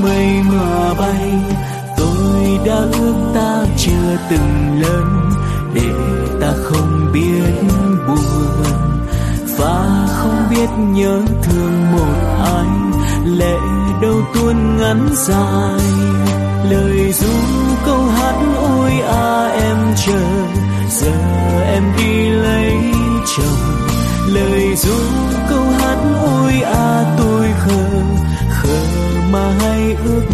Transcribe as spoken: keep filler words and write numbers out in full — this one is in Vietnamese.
mây mà bay. Tôi đã ước ta chưa từng lớn, để ta không biết buồn và không biết nhớ thương một ai. Lệ đâu tuôn ngắn dài, lời ru câu hát ôi à em chờ, giờ em đi lấy chồng. Lời ru câu hát ôi à tôi khờ, khờ mà hay ước